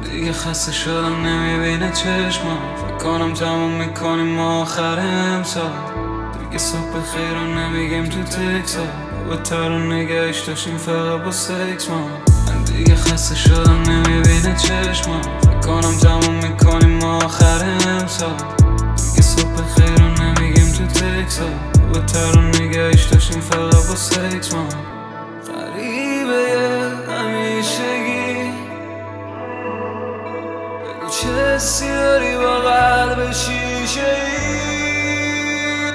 دیگه خسته شدم نمیبینه چشمم. فکر کنم تموم میکنیم ما آخر امسال. دیگه صبح خیر رو نمیگیم تو تکسا. با تر رو نگهش داشتیم فقط با سکس ما. من دیگه خسته شدم نمیبینه چشمم. فکر کنم تموم میکنیم ما آخر امسال. دیگه صبح خیر رو نمیگیم تو تکسا. با تر رو نگهش داشتیم فقط با سکس ما. غریبه همیشگی، بگو چه حسی داری با قلب شیشه ای.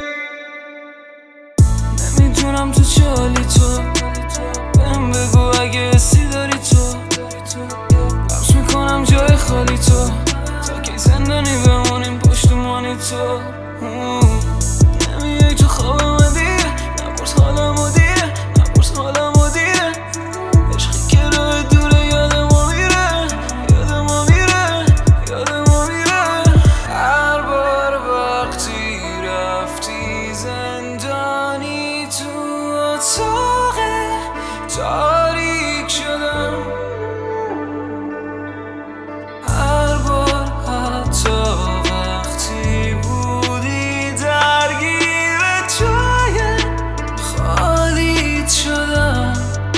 نمیدونم تو چه حالی تو، بهم بگو اگه حسی داری تو. لمس میکنم جای خالی تو، تا کی زندانی بمونیم پشتمانی تو. نمیای تو خوابم دیگه، نپرس حالمو دیگه، نپرس حالمو دیگه. عشقی که راه دوره یاد ما میره، یاد ما میره، یاد ما میره. هر بار وقتی رفتی زندانی تو اتاق تاریک شدم. هر بار حتی وقتی بودی درگیر جای خالیت شدم.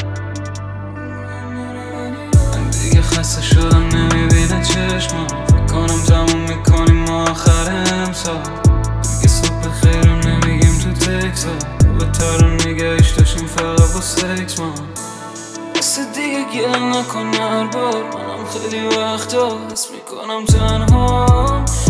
من دیگه خسته شدم نمیبینه چشمم. فکر کنم تموم میکنیم ما آخر امسال. دیگه صبح خیر رو نمیگیم تو تکسا. با تر رو نگهش داشتیم فقط با سکس ما. مثل دیگه گله نکن هر بار، منم خیلی وقتا حس میکنم تنها.